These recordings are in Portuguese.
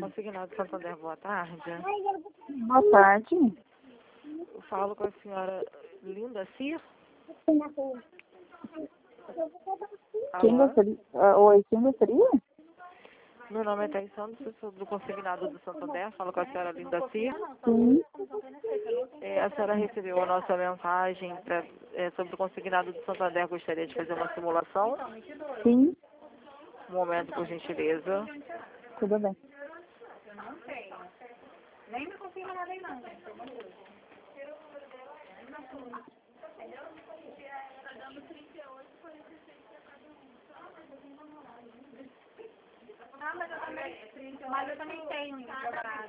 Consignado Santander, boa tarde. Boa tarde. Eu falo com a senhora Linda Cir. Quem Alô? gostaria? Oi, quem gostaria? Meu nome é Thais Santos, eu sou do Consignado do Santander. Falo com a senhora Linda Cir. Sim. A senhora recebeu a nossa mensagem sobre o Consignado do Santander. Gostaria de fazer uma simulação. Sim. Um momento, por gentileza. Tudo bem. Nem me confirma nada aí não. Mas eu também tenho trabalhado.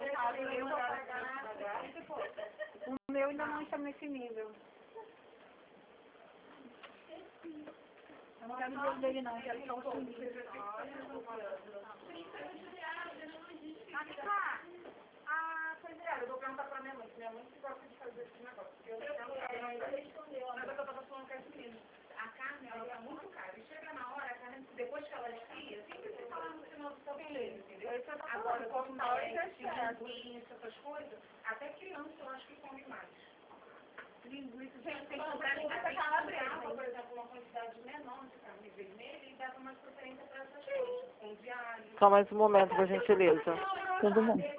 O meu ainda não está nesse nível. Eu não quero ver o dele não, quero só o seu nível. Pois é, eu vou perguntar pra minha mãe que gosta de fazer esse negócio. Ela ainda respondeu, mas eu tava falando com essa menina. A carne, ela tá muito cara. E chega na hora, a carne, depois que ela esfria, sempre se fala no final do seu beleza, entendeu? Agora, como linguiça, essas coisas, até criança eu acho que come mais. Linguiça, tem que comprar linguiça calabresa, por exemplo, uma quantidade menor de carne vermelha e dava mais preferência para essas coisas, com de alho. Só mais um momento, por gentileza. Tudo bem.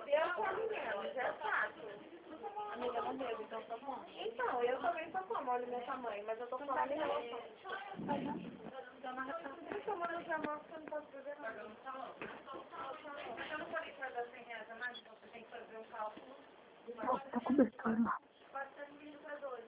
Amiga, não bebo, então tá bom. Então, eu também só como óleo minha mãe, mas eu tô falando em relação. Deixa eu mandar pra moça que eu não posso beber nada. Eu não falei que vai dar 100 reais a mais, então você tem que fazer um cálculo. Nossa, tá cobertor lá. 400 para 12.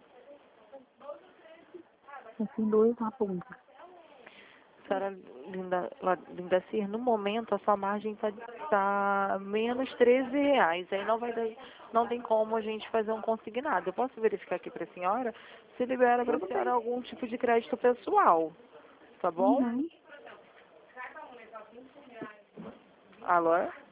Assim, dois na ponta. Senhora Linda Cir, no momento a sua margem tá menos R$ 13. Aí não tem como a gente fazer um consignado. Eu posso verificar aqui para a senhora se libera para a senhora algum tipo de crédito pessoal, tá bom? Uhum. Alô?